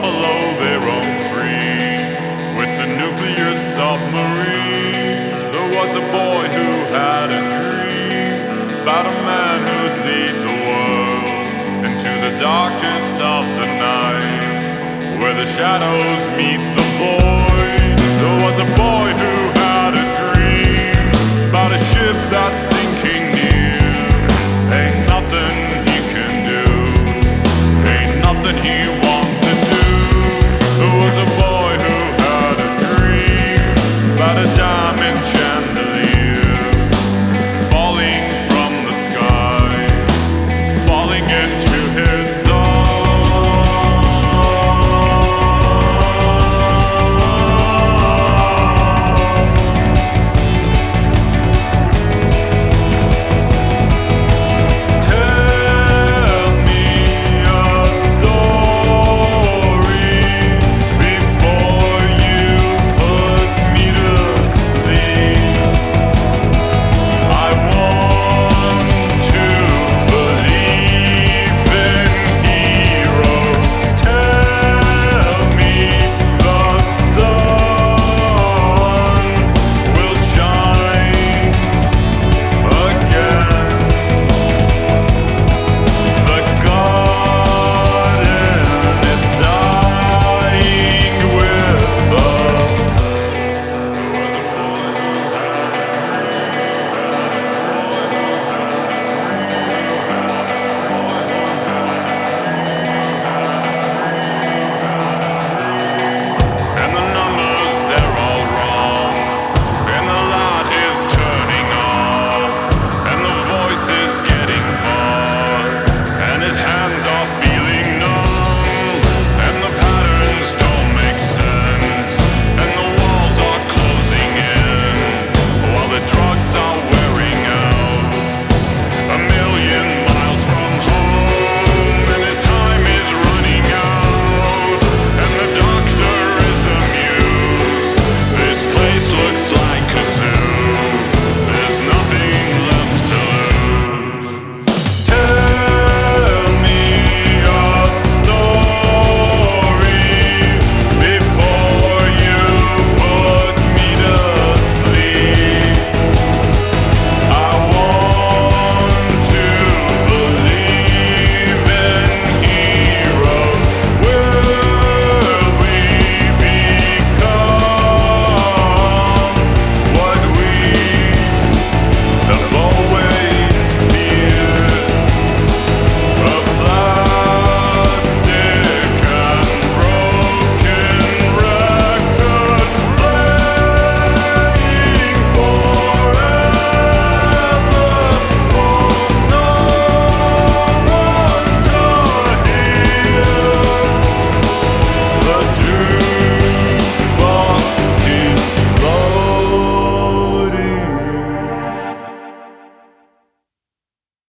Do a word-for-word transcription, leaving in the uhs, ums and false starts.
buffalo they roam free with the nuclear submarines. There was a boy who had a dream about a man who'd lead the world into the darkest of the night, where the shadows meet the void. There was a boy